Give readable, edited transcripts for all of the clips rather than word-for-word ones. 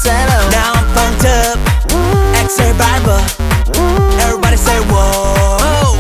zero. Now I'm pumped up, Excel Barber. Everybody say whoa,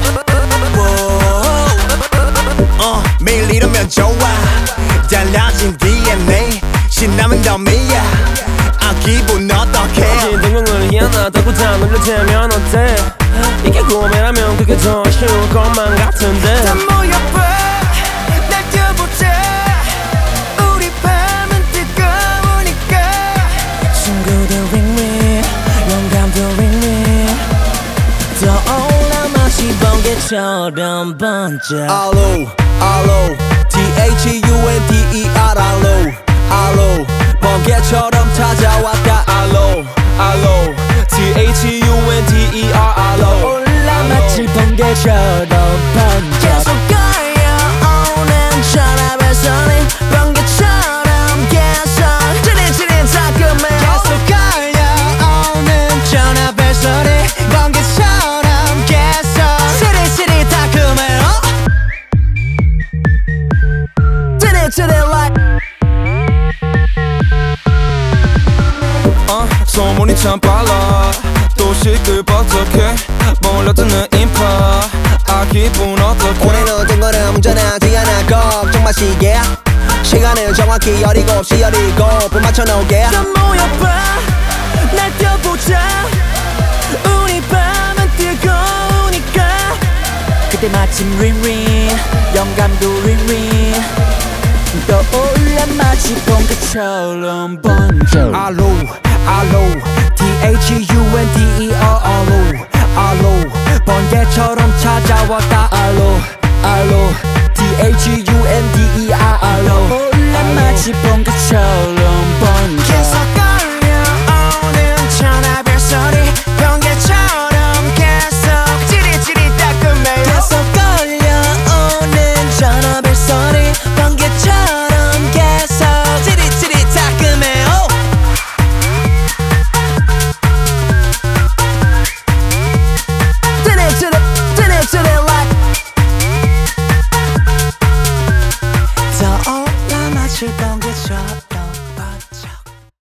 whoa. 매일 이러면 좋아. 달라진 DNA, 신나면 더 미야. 아 기분 어떡해? 진동명을 희한하다고 다 놀려대면 어때? 이게 꿈이라면 그게 더 쉬울 것만 같은데. 다 모여봐, 날 껴보자. 우리 밤은 뜨거우니까. 친구들 ring me, 영감도 ring me. 떠올라 마치 번개처럼 번져. 알로 알로 THUNDER 알로 번개처럼 찾아왔다 알로 알로 THUNDER 알로 올라 마치 번개처럼 번져. 계속 걸려오는 전화벨소리 번개처럼 계속 지린 따끔해. 계속 걸려오는 전화벨소리 번개처럼 계속 지린 따끔해. 지린 like. 소문이 참 빨라. 또 시끌벅적해. 몰려드는 인파. 아 기분 어떡해? 올해는 뜬거는 문제나지 않아 걱정 마시게. 시간은 정확히 17시 17분 맞춰놓게. 다 모여봐, 날 껴보자. 우리 밤은 뜨거우니까. 그때 마침 링링 영감도 링링. 떠올라 마치 번개처럼 번져. 알로 알로 THUNDER 알로 번개처럼 찾아왔다 알로 알로 THUNDER 알로 올라 마치 번개